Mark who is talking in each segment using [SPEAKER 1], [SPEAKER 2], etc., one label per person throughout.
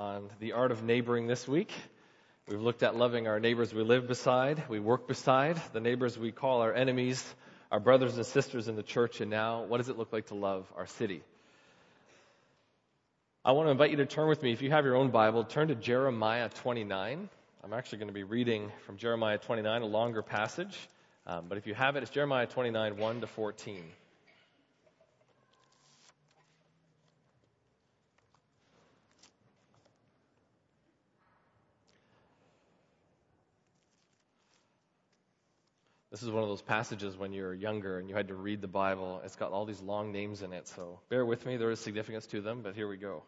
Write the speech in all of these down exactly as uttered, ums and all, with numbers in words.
[SPEAKER 1] on the art of neighboring this week. We've looked at loving our neighbors we live beside, we work beside, the neighbors we call our enemies, our brothers and sisters in the church, and now, what does it look like to love our city? I want to invite you to turn with me, if you have your own Bible, turn to Jeremiah twenty-nine. I'm actually going to be reading from Jeremiah twenty-nine, a longer passage, um, but if you have it, it's Jeremiah twenty-nine, one to fourteen. This is one of those passages when you're younger and you had to read the Bible. It's got all these long names in it, so bear with me. There is significance to them, but here we go.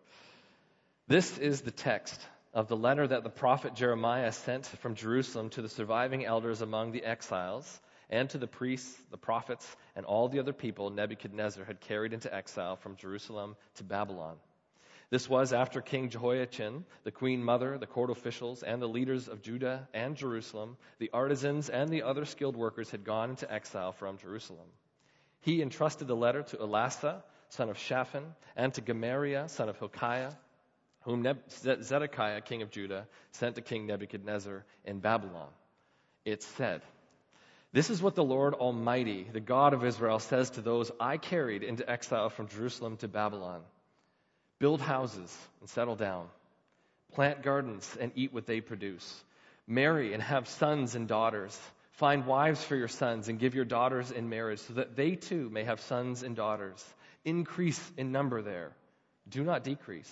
[SPEAKER 1] This is the text of the letter that the prophet Jeremiah sent from Jerusalem to the surviving elders among the exiles and to the priests, the prophets, and all the other people Nebuchadnezzar had carried into exile from Jerusalem to Babylon. This was after King Jehoiachin, the queen mother, the court officials, and the leaders of Judah and Jerusalem, the artisans and the other skilled workers had gone into exile from Jerusalem. He entrusted the letter to Elasah, son of Shaphan, and to Gemariah, son of Hilkiah, whom Zedekiah, king of Judah, sent to King Nebuchadnezzar in Babylon. It said, "This is what the Lord Almighty, the God of Israel, says to those I carried into exile from Jerusalem to Babylon. Build houses and settle down. Plant gardens and eat what they produce. Marry and have sons and daughters. Find wives for your sons and give your daughters in marriage so that they too may have sons and daughters. Increase in number there. Do not decrease.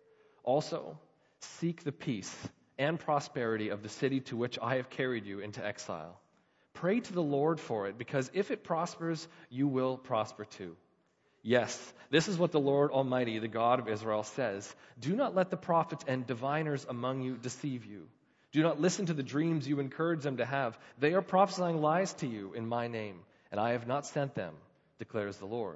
[SPEAKER 1] Also, seek the peace and prosperity of the city to which I have carried you into exile. Pray to the Lord for it, because if it prospers, you will prosper too. Yes, this is what the Lord Almighty, the God of Israel, says. Do not let the prophets and diviners among you deceive you. Do not listen to the dreams you encourage them to have. They are prophesying lies to you in my name, and I have not sent them, declares the Lord.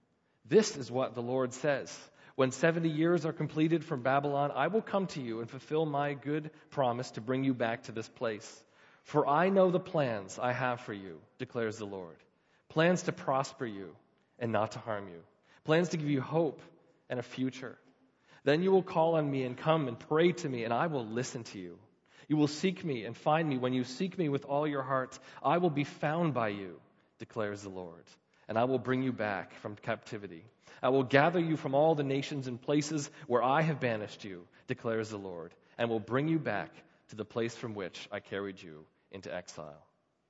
[SPEAKER 1] This is what the Lord says. When seventy years are completed from Babylon, I will come to you and fulfill my good promise to bring you back to this place. For I know the plans I have for you, declares the Lord. Plans to prosper you and not to harm you. Plans to give you hope and a future. Then you will call on me and come and pray to me, and I will listen to you. You will seek me and find me when you seek me with all your heart. I will be found by you, declares the Lord, and I will bring you back from captivity. I will gather you from all the nations and places where I have banished you, declares the Lord, and will bring you back to the place from which I carried you into exile.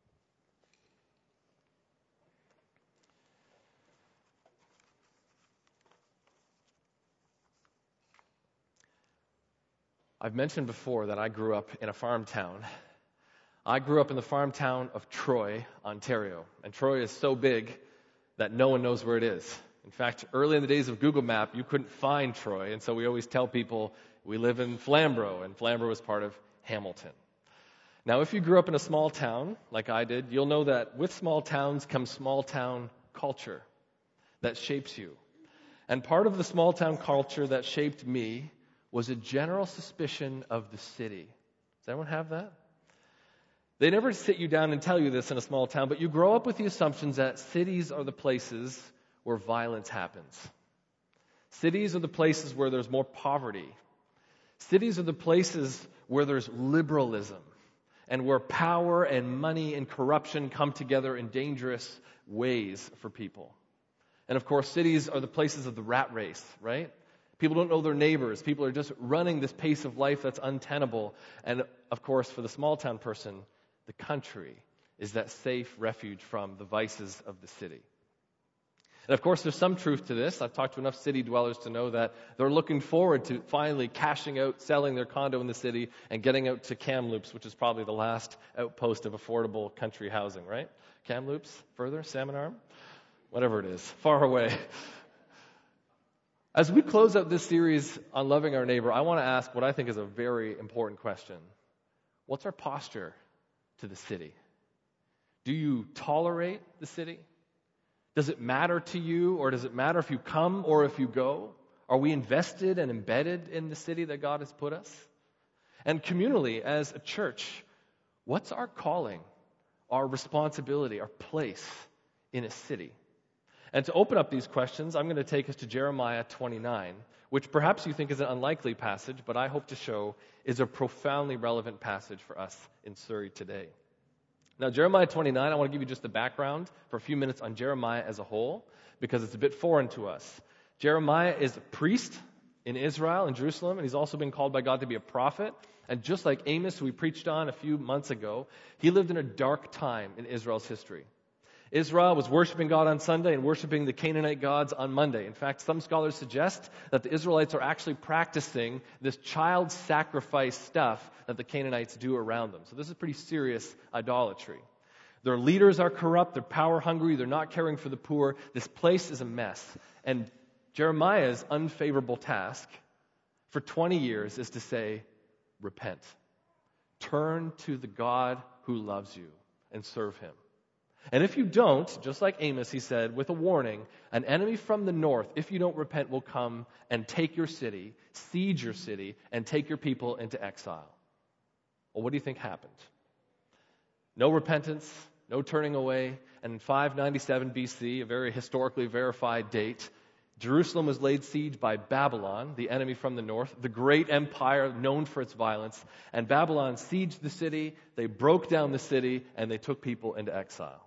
[SPEAKER 1] I've mentioned before that I grew up in a farm town. I grew up in the farm town of Troy, Ontario. And Troy is so big that no one knows where it is. In fact, early in the days of Google Map, you couldn't find Troy. And so we always tell people we live in Flamborough, and Flamborough was part of Hamilton. Now, if you grew up in a small town, like I did, you'll know that with small towns comes small town culture that shapes you. And part of the small town culture that shaped me was a general suspicion of the city. Does anyone have that? They never sit you down and tell you this in a small town, but you grow up with the assumptions that cities are the places where violence happens. Cities are the places where there's more poverty. Cities are the places where there's liberalism and where power and money and corruption come together in dangerous ways for people. And of course, cities are the places of the rat race, right? People don't know their neighbors. People are just running this pace of life that's untenable. And of course, for the small town person, the country is that safe refuge from the vices of the city. And of course, there's some truth to this. I've talked to enough city dwellers to know that they're looking forward to finally cashing out, selling their condo in the city, and getting out to Kamloops, which is probably the last outpost of affordable country housing, right? Kamloops, further, Salmon Arm, whatever it is, far away. As we close out this series on loving our neighbor, I want to ask what I think is a very important question. What's our posture to the city? Do you tolerate the city? Does it matter to you, or does it matter if you come or if you go? Are we invested and embedded in the city that God has put us? And communally, as a church, what's our calling, our responsibility, our place in a city? And to open up these questions, I'm going to take us to Jeremiah twenty-nine, which perhaps you think is an unlikely passage, but I hope to show is a profoundly relevant passage for us in Surrey today. Now, Jeremiah twenty-nine, I want to give you just the background for a few minutes on Jeremiah as a whole, because it's a bit foreign to us. Jeremiah is a priest in Israel, in Jerusalem, and he's also been called by God to be a prophet. And just like Amos, who we preached on a few months ago, he lived in a dark time in Israel's history. Israel was worshiping God on Sunday and worshiping the Canaanite gods on Monday. In fact, some scholars suggest that the Israelites are actually practicing this child sacrifice stuff that the Canaanites do around them. So this is pretty serious idolatry. Their leaders are corrupt, they're power hungry, they're not caring for the poor. This place is a mess. And Jeremiah's unfavorable task for twenty years is to say, repent. Turn to the God who loves you and serve him. And if you don't, just like Amos, he said, with a warning, an enemy from the north, if you don't repent, will come and take your city, siege your city, and take your people into exile. Well, what do you think happened? No repentance, no turning away, and in five ninety-seven B C, a very historically verified date, Jerusalem was laid siege by Babylon, the enemy from the north, the great empire known for its violence, and Babylon sieged the city, they broke down the city, and they took people into exile.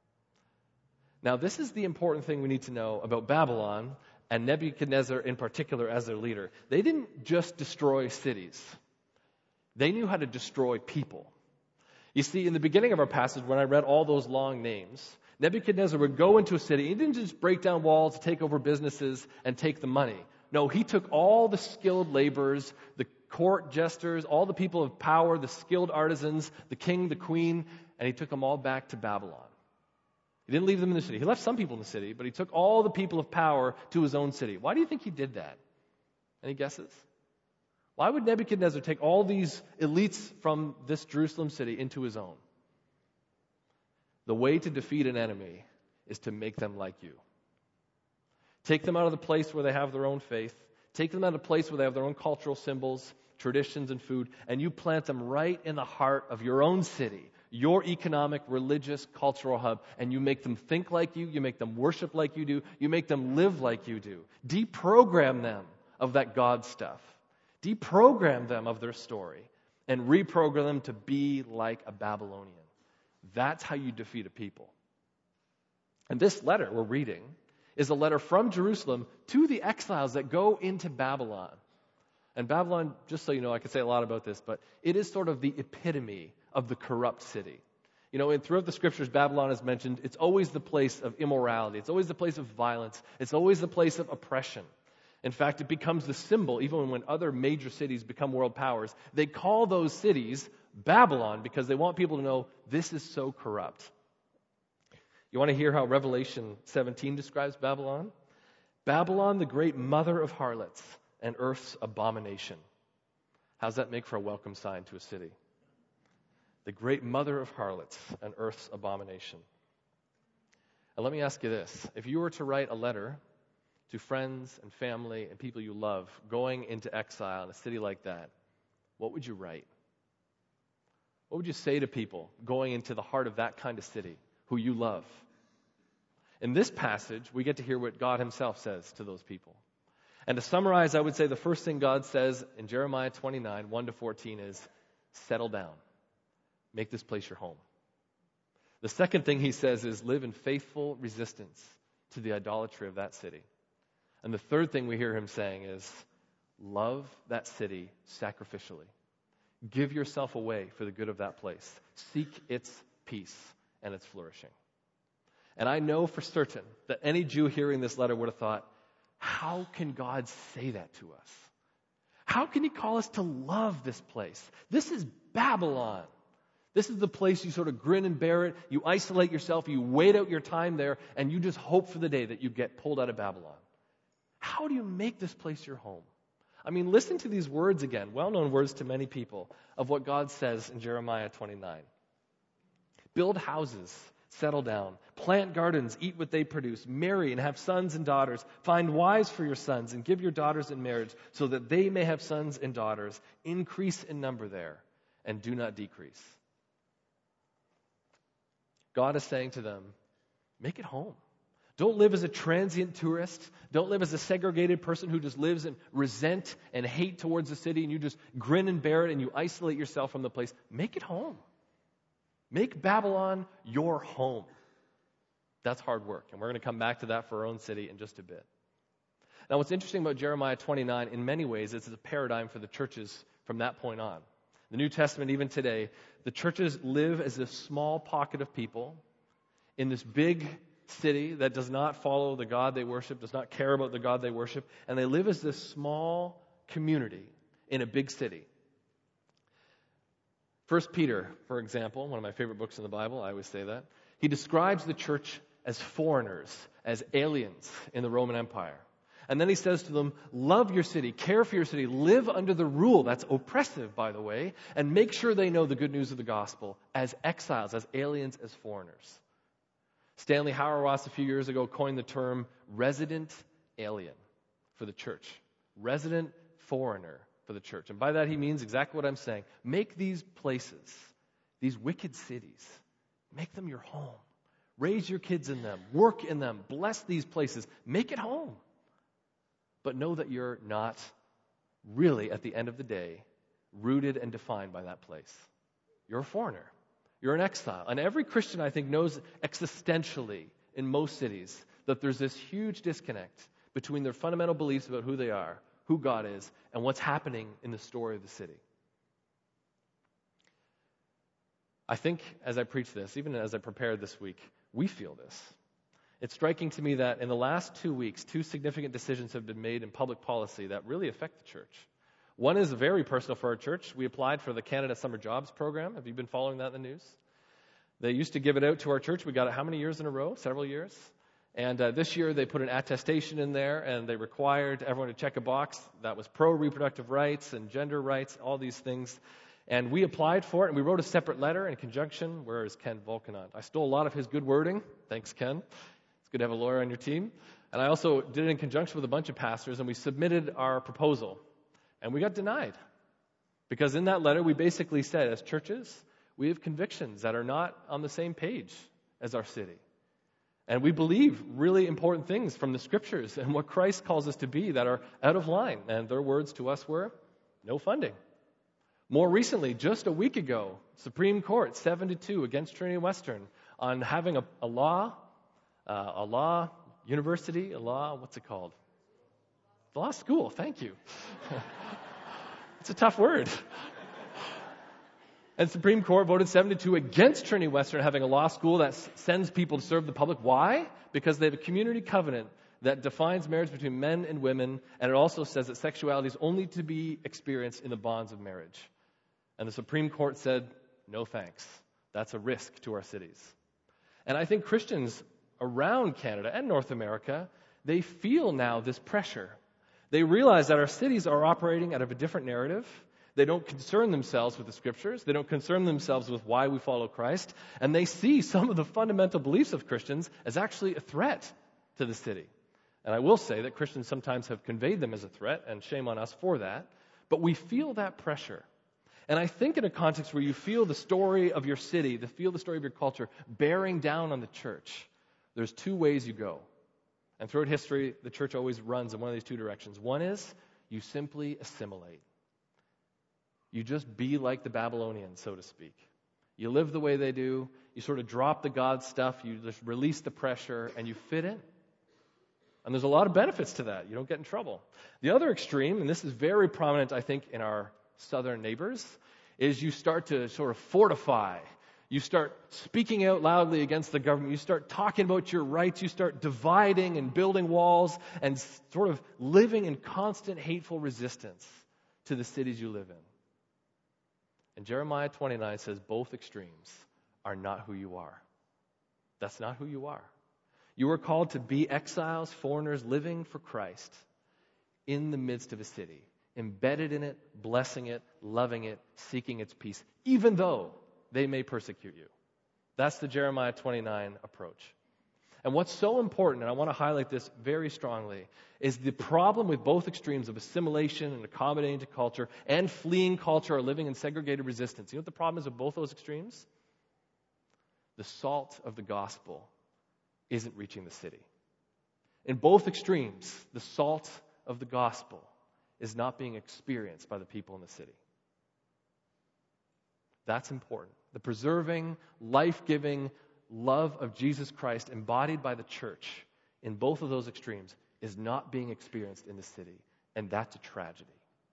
[SPEAKER 1] Now, this is the important thing we need to know about Babylon and Nebuchadnezzar in particular as their leader. They didn't just destroy cities. They knew how to destroy people. You see, in the beginning of our passage, when I read all those long names, Nebuchadnezzar would go into a city. He didn't just break down walls, take over businesses, and take the money. No, he took all the skilled laborers, the court jesters, all the people of power, the skilled artisans, the king, the queen, and he took them all back to Babylon. He didn't leave them in the city. He left some people in the city, but he took all the people of power to his own city. Why do you think he did that? Any guesses? Why would Nebuchadnezzar take all these elites from this Jerusalem city into his own? The way to defeat an enemy is to make them like you. Take them out of the place where they have their own faith. Take them out of a place where they have their own cultural symbols, traditions, and food, and you plant them right in the heart of your own city, your economic, religious, cultural hub, and you make them think like you, you make them worship like you do, you make them live like you do. Deprogram them of that God stuff. Deprogram them of their story and reprogram them to be like a Babylonian. That's how you defeat a people. And this letter we're reading is a letter from Jerusalem to the exiles that go into Babylon. And Babylon, just so you know, I could say a lot about this, but it is sort of the epitome of the corrupt city. You know, and throughout the scriptures, Babylon is mentioned. It's always the place of immorality. It's always the place of violence. It's always the place of oppression. In fact, it becomes the symbol, even when other major cities become world powers, they call those cities Babylon because they want people to know this is so corrupt. You want to hear how Revelation seventeen describes Babylon? Babylon, the great mother of harlots and earth's abomination. How's that make for a welcome sign to a city? The great mother of harlots and earth's abomination. And let me ask you this. If you were to write a letter to friends and family and people you love going into exile in a city like that, what would you write? What would you say to people going into the heart of that kind of city who you love? In this passage, we get to hear what God himself says to those people. And to summarize, I would say the first thing God says in Jeremiah twenty-nine, one to fourteen is, settle down. Make this place your home. The second thing he says is live in faithful resistance to the idolatry of that city. And the third thing we hear him saying is love that city sacrificially. Give yourself away for the good of that place. Seek its peace and its flourishing. And I know for certain that any Jew hearing this letter would have thought, how can God say that to us? How can he call us to love this place? This is Babylon. This is the place you sort of grin and bear it. You isolate yourself. You wait out your time there. And you just hope for the day that you get pulled out of Babylon. How do you make this place your home? I mean, listen to these words again. Well-known words to many people of what God says in Jeremiah twenty-nine. Build houses. Settle down. Plant gardens. Eat what they produce. Marry and have sons and daughters. Find wives for your sons and give your daughters in marriage so that they may have sons and daughters. Increase in number there and do not decrease. God is saying to them, make it home. Don't live as a transient tourist. Don't live as a segregated person who just lives in resent and hate towards the city and you just grin and bear it and you isolate yourself from the place. Make it home. Make Babylon your home. That's hard work, and we're going to come back to that for our own city in just a bit. Now, what's interesting about Jeremiah twenty-nine, in many ways, is it's a paradigm for the churches from that point on. The New Testament, even today, the churches live as a small pocket of people in this big city that does not follow the God they worship, does not care about the God they worship, and they live as this small community in a big city. First Peter, for example, one of my favorite books in the Bible, I always say that, he describes the church as foreigners, as aliens in the Roman Empire. And then he says to them, love your city, care for your city, live under the rule, that's oppressive, by the way, and make sure they know the good news of the gospel as exiles, as aliens, as foreigners. Stanley Hauerwas a few years ago coined the term resident alien for the church. Resident foreigner for the church. And by that he means exactly what I'm saying. Make these places, these wicked cities, make them your home. Raise your kids in them. Work in them. Bless these places. Make it home. But know that you're not really, at the end of the day, rooted and defined by that place. You're a foreigner. You're an exile. And every Christian, I think, knows existentially in most cities that there's this huge disconnect between their fundamental beliefs about who they are, who God is, and what's happening in the story of the city. I think as I preach this, even as I prepared this week, we feel this. It's striking to me that in the last two weeks, two significant decisions have been made in public policy that really affect the church. One is very personal for our church. We applied for the Canada Summer Jobs Program. Have you been following that in the news? They used to give it out to our church. We got it how many years in a row? Several years. And uh, this year they put an attestation in there and they required everyone to check a box that was pro-reproductive rights and gender rights, all these things. And we applied for it and we wrote a separate letter in conjunction. Where is Ken Volkanot? I stole a lot of his good wording. Thanks, Ken. It's good to have a lawyer on your team. And I also did it in conjunction with a bunch of pastors and we submitted our proposal. And we got denied. Because in that letter, we basically said, as churches, we have convictions that are not on the same page as our city. And we believe really important things from the scriptures and what Christ calls us to be that are out of line. And their words to us were, no funding. More recently, just a week ago, Supreme Court, seven to two against Trinity Western on having a, a law, uh, a law university, a law, what's it called? Law school, thank you. It's a tough word. And Supreme Court voted seven to two against Trinity Western having a law school that s- sends people to serve the public. Why? Because they have a community covenant that defines marriage between men and women, and it also says that sexuality is only to be experienced in the bonds of marriage. And the Supreme Court said, no thanks. That's a risk to our cities. And I think Christians around Canada and North America, they feel now this pressure. They realize that our cities are operating out of a different narrative. They don't concern themselves with the scriptures. They don't concern themselves with why we follow Christ. And they see some of the fundamental beliefs of Christians as actually a threat to the city. And I will say that Christians sometimes have conveyed them as a threat, and shame on us for that. But we feel that pressure. And I think in a context where you feel the story of your city, the feel the story of your culture bearing down on the church, there's two ways you go. And throughout history, the church always runs in one of these two directions. One is you simply assimilate. You just be like the Babylonians, so to speak. You live the way they do. You sort of drop the God stuff. You just release the pressure, and you fit in. And there's a lot of benefits to that. You don't get in trouble. The other extreme, and this is very prominent, I think, in our southern neighbors, is you start to sort of fortify. You start speaking out loudly against the government. You start talking about your rights. You start dividing and building walls and sort of living in constant hateful resistance to the cities you live in. And Jeremiah twenty-nine says both extremes are not who you are. That's not who you are. You are called to be exiles, foreigners living for Christ in the midst of a city, embedded in it, blessing it, loving it, seeking its peace, even though they may persecute you. That's the Jeremiah twenty-nine approach. And what's so important, and I want to highlight this very strongly, is the problem with both extremes of assimilation and accommodating to culture and fleeing culture or living in segregated resistance. You know what the problem is with both those extremes? The salt of the gospel isn't reaching the city. In both extremes, the salt of the gospel is not being experienced by the people in the city. That's important. The preserving, life-giving love of Jesus Christ embodied by the church in both of those extremes is not being experienced in the city, and that's a tragedy.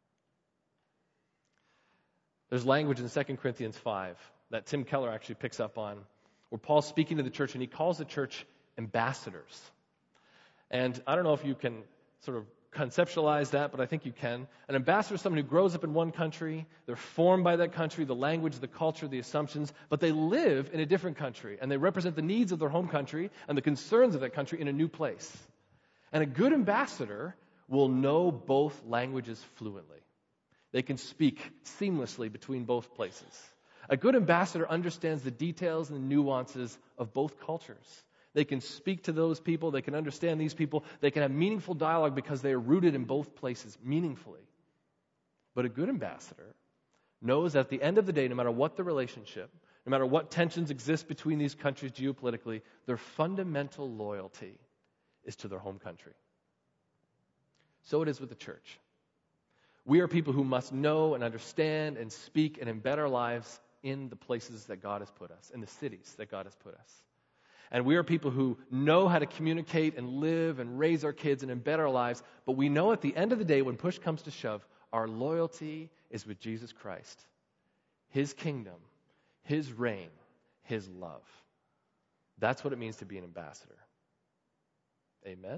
[SPEAKER 1] There's language in Second Corinthians five that Tim Keller actually picks up on, where Paul's speaking to the church, and he calls the church ambassadors. And I don't know if you can sort of conceptualize that, but I think you can. An ambassador is someone who grows up in one country, they're formed by that country, the language, the culture, the assumptions, but they live in a different country, and they represent the needs of their home country and the concerns of that country in a new place. And a good ambassador will know both languages fluently. They can speak seamlessly between both places. A good ambassador understands the details and the nuances of both cultures. They can speak to those people. They can understand these people. They can have meaningful dialogue because they are rooted in both places meaningfully. But a good ambassador knows that at the end of the day, no matter what the relationship, no matter what tensions exist between these countries geopolitically, their fundamental loyalty is to their home country. So it is with the church. We are people who must know and understand and speak and embed our lives in the places that God has put us, in the cities that God has put us. And we are people who know how to communicate and live and raise our kids and embed our lives, but we know at the end of the day, when push comes to shove, our loyalty is with Jesus Christ, His kingdom, His reign, His love. That's what it means to be an ambassador. Amen?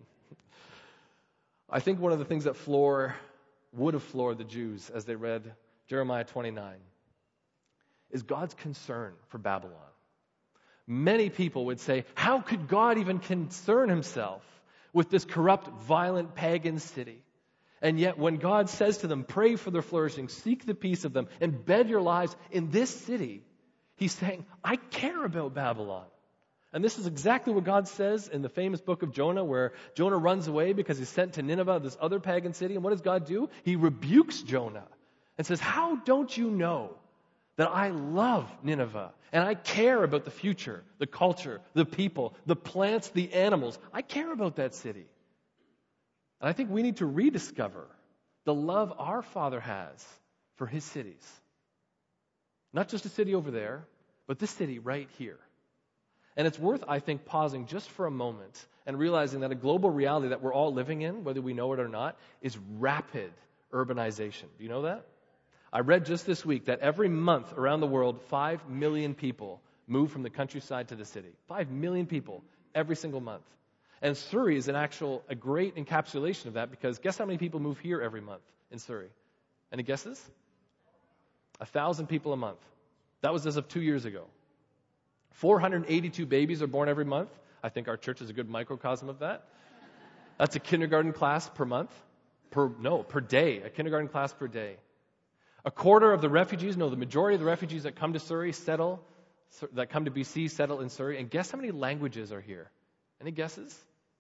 [SPEAKER 1] I think one of the things that floor, would have floored the Jews as they read Jeremiah twenty-nine is God's concern for Babylon. Many people would say, how could God even concern himself with this corrupt, violent, pagan city? And yet when God says to them, pray for their flourishing, seek the peace of them, embed your lives in this city, He's saying, I care about Babylon. And this is exactly what God says in the famous book of Jonah, where Jonah runs away because he's sent to Nineveh, this other pagan city. And what does God do? He rebukes Jonah and says, how don't you know that I love Nineveh and I care about the future, the culture, the people, the plants, the animals. I care about that city. And I think we need to rediscover the love our Father has for His cities. Not just a city over there, but this city right here. And it's worth, I think, pausing just for a moment and realizing that a global reality that we're all living in, whether we know it or not, is rapid urbanization. Do you know that? I read just this week that every month around the world, five million people move from the countryside to the city. Five million people every single month. And Surrey is an actual, a great encapsulation of that, because guess how many people move here every month in Surrey? Any guesses? A thousand people a month. That was as of two years ago. four hundred eighty-two babies are born every month. I think our church is a good microcosm of that. That's a kindergarten class per month. Per no, per day. A kindergarten class per day. A quarter of the refugees, no, the majority of the refugees that come to Surrey settle, that come to B C settle in Surrey. And guess how many languages are here? Any guesses?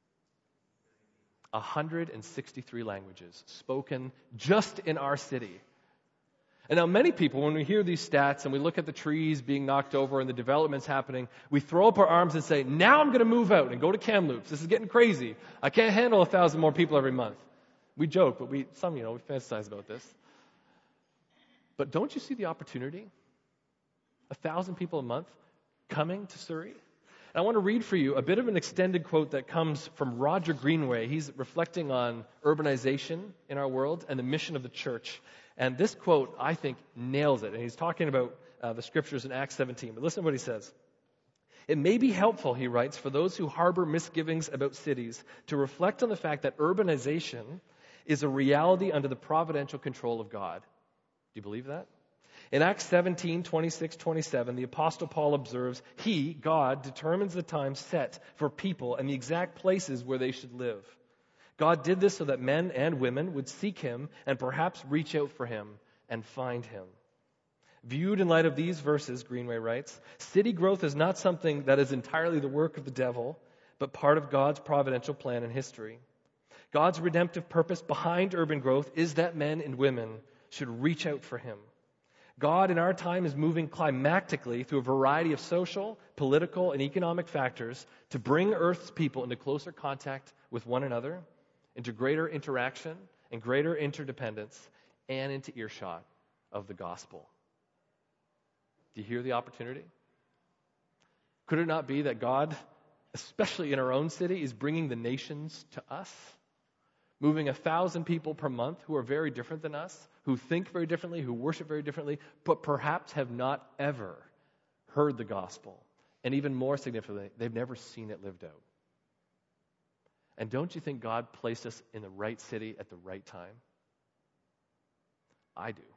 [SPEAKER 1] one hundred sixty-three languages spoken just in our city. And now many people, when we hear these stats and we look at the trees being knocked over and the developments happening, we throw up our arms and say, now I'm going to move out and go to Kamloops. This is getting crazy. I can't handle a thousand more people every month. We joke, but we some, you know, we fantasize about this. But don't you see the opportunity? A thousand people a month coming to Surrey? And I want to read for you a bit of an extended quote that comes from Roger Greenway. He's reflecting on urbanization in our world and the mission of the church. And this quote, I think, nails it. And he's talking about uh, the scriptures in Acts seventeen. But listen to what he says. It may be helpful, he writes, for those who harbor misgivings about cities to reflect on the fact that urbanization is a reality under the providential control of God. Do you believe that? In Acts seventeen, twenty-six, twenty-seven, the Apostle Paul observes, He, God, determines the time set for people and the exact places where they should live. God did this so that men and women would seek Him and perhaps reach out for Him and find Him. Viewed in light of these verses, Greenway writes, city growth is not something that is entirely the work of the devil, but part of God's providential plan in history. God's redemptive purpose behind urban growth is that men and women should reach out for Him. God in our time is moving climactically through a variety of social, political, and economic factors to bring Earth's people into closer contact with one another, into greater interaction and greater interdependence, and into earshot of the gospel. Do you hear the opportunity? Could it not be that God, especially in our own city, is bringing the nations to us? Moving a thousand people per month who are very different than us, who think very differently, who worship very differently, but perhaps have not ever heard the gospel. And even more significantly, they've never seen it lived out. And don't you think God placed us in the right city at the right time? I do.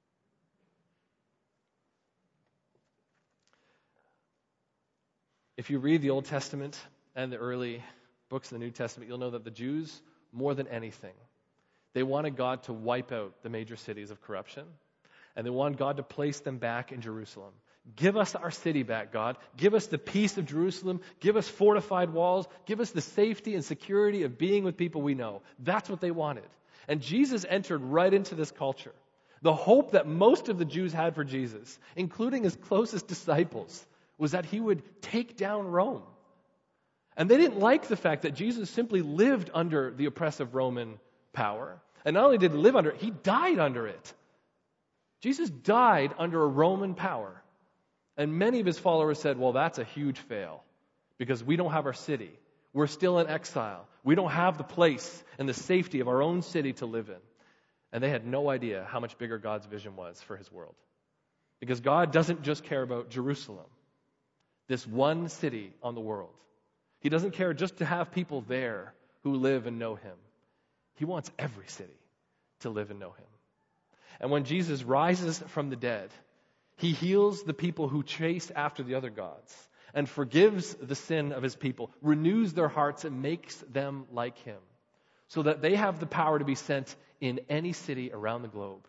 [SPEAKER 1] If you read the Old Testament and the early books of the New Testament, you'll know that the Jews, more than anything, they wanted God to wipe out the major cities of corruption, and they wanted God to place them back in Jerusalem. Give us our city back, God. Give us the peace of Jerusalem. Give us fortified walls. Give us the safety and security of being with people we know. That's what they wanted. And Jesus entered right into this culture. The hope that most of the Jews had for Jesus, including his closest disciples, was that he would take down Rome. And they didn't like the fact that Jesus simply lived under the oppressive Roman power. And not only did he live under it, he died under it. Jesus died under a Roman power. And many of his followers said, well, that's a huge fail because we don't have our city. We're still in exile. We don't have the place and the safety of our own city to live in. And they had no idea how much bigger God's vision was for his world. Because God doesn't just care about Jerusalem, this one city on the world. He doesn't care just to have people there who live and know him. He wants every city to live and know him. And when Jesus rises from the dead, he heals the people who chase after the other gods and forgives the sin of his people, renews their hearts and makes them like him so that they have the power to be sent in any city around the globe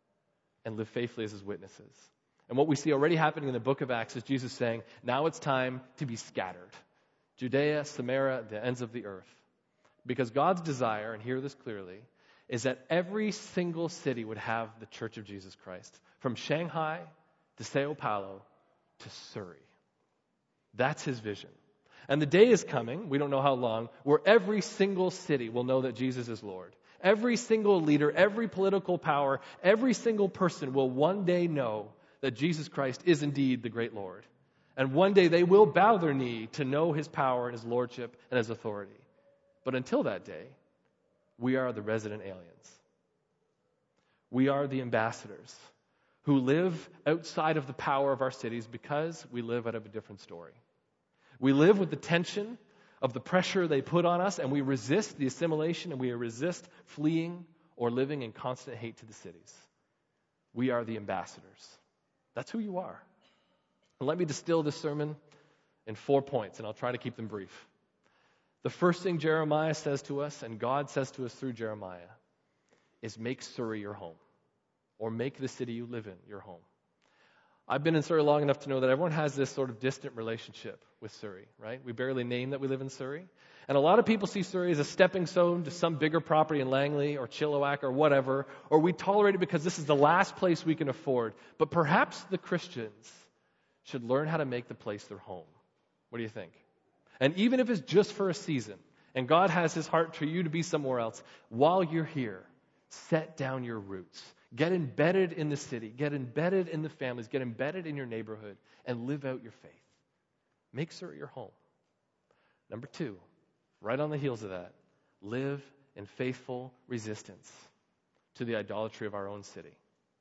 [SPEAKER 1] and live faithfully as his witnesses. And what we see already happening in the book of Acts is Jesus saying, now it's time to be scattered. Judea, Samaria, the ends of the earth. Because God's desire, and hear this clearly, is that every single city would have the Church of Jesus Christ. From Shanghai to Sao Paulo to Surrey. That's his vision. And the day is coming, we don't know how long, where every single city will know that Jesus is Lord. Every single leader, every political power, every single person will one day know that Jesus Christ is indeed the great Lord. And one day they will bow their knee to know his power and his lordship and his authority. But until that day, we are the resident aliens. We are the ambassadors who live outside of the power of our cities because we live out of a different story. We live with the tension of the pressure they put on us, and we resist the assimilation, and we resist fleeing or living in constant hate to the cities. We are the ambassadors. That's who you are. And let me distill this sermon in four points, and I'll try to keep them brief. The first thing Jeremiah says to us, and God says to us through Jeremiah, is make Surrey your home, or make the city you live in your home. I've been in Surrey long enough to know that everyone has this sort of distant relationship with Surrey, right? We barely name that we live in Surrey. And a lot of people see Surrey as a stepping stone to some bigger property in Langley or Chilliwack or whatever, or we tolerate it because this is the last place we can afford. But perhaps the Christians should learn how to make the place their home. What do you think? And even if it's just for a season, and God has his heart for you to be somewhere else, while you're here, set down your roots. Get embedded in the city. Get embedded in the families. Get embedded in your neighborhood and live out your faith. Make Surrey your home. Number two, right on the heels of that, live in faithful resistance to the idolatry of our own city.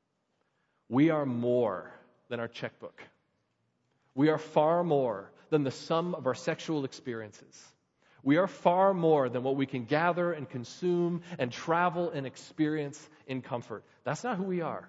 [SPEAKER 1] We are more than our checkbook. We are far more than the sum of our sexual experiences. We are far more than what we can gather and consume and travel and experience in comfort. That's not who we are.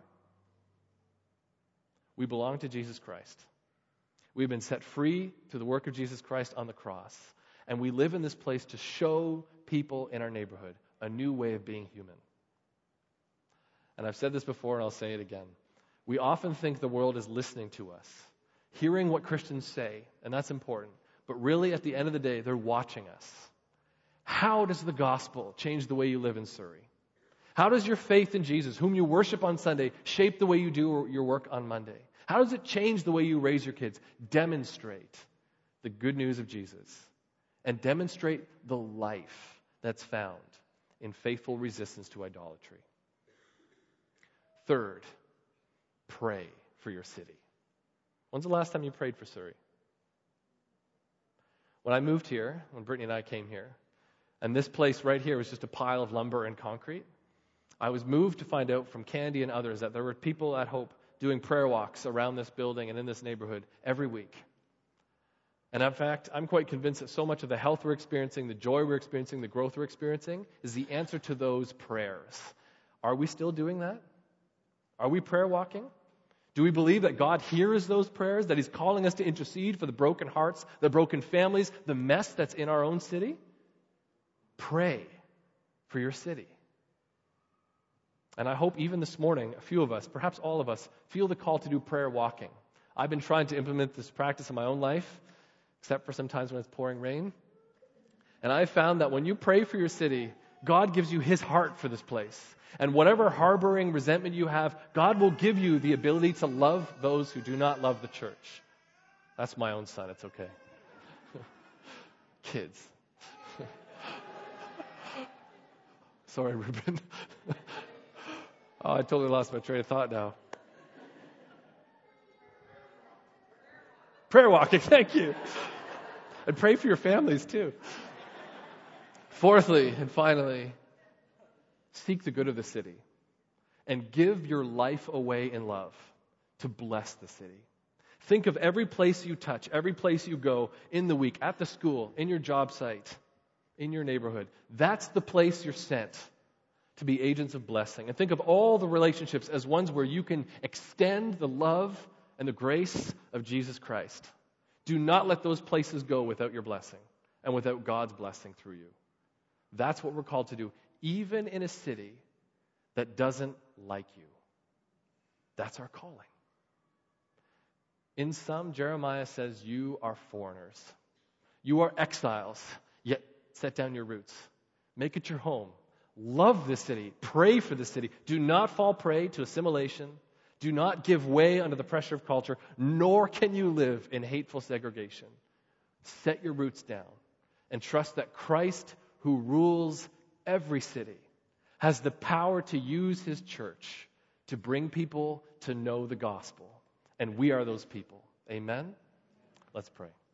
[SPEAKER 1] We belong to Jesus Christ. We've been set free through the work of Jesus Christ on the cross. And we live in this place to show people in our neighborhood a new way of being human. And I've said this before and I'll say it again. We often think the world is listening to us, hearing what Christians say, and that's important. But really, at the end of the day, they're watching us. How does the gospel change the way you live in Surrey? How does your faith in Jesus, whom you worship on Sunday, shape the way you do your work on Monday? How does it change the way you raise your kids? Demonstrate the good news of Jesus and demonstrate the life that's found in faithful resistance to idolatry. Third, pray for your city. When's the last time you prayed for Surrey? When I moved here, when Brittany and I came here, and this place right here was just a pile of lumber and concrete, I was moved to find out from Candy and others that there were people at Hope doing prayer walks around this building and in this neighborhood every week. And in fact, I'm quite convinced that so much of the health we're experiencing, the joy we're experiencing, the growth we're experiencing is the answer to those prayers. Are we still doing that? Are we prayer walking? Do we believe that God hears those prayers, that He's calling us to intercede for the broken hearts, the broken families, the mess that's in our own city? Pray for your city. And I hope even this morning, a few of us, perhaps all of us, feel the call to do prayer walking. I've been trying to implement this practice in my own life, except for sometimes when it's pouring rain. And I've found that when you pray for your city, God gives you His heart for this place. And whatever harboring resentment you have, God will give you the ability to love those who do not love the church. That's my own son, it's okay. Kids. Sorry, Ruben. Oh, I totally lost my train of thought now. Prayer walking, thank you. And pray for your families too. Fourthly and finally, seek the good of the city and give your life away in love to bless the city. Think of every place you touch, every place you go in the week, at the school, in your job site, in your neighborhood. That's the place you're sent to be agents of blessing. And think of all the relationships as ones where you can extend the love and the grace of Jesus Christ. Do not let those places go without your blessing and without God's blessing through you. That's what we're called to do, even in a city that doesn't like you. That's our calling. In some, Jeremiah says, you are foreigners. You are exiles, yet set down your roots. Make it your home. Love the city. Pray for the city. Do not fall prey to assimilation. Do not give way under the pressure of culture, nor can you live in hateful segregation. Set your roots down and trust that Christ, who rules every city, has the power to use His church to bring people to know the gospel. And we are those people. Amen? Let's pray.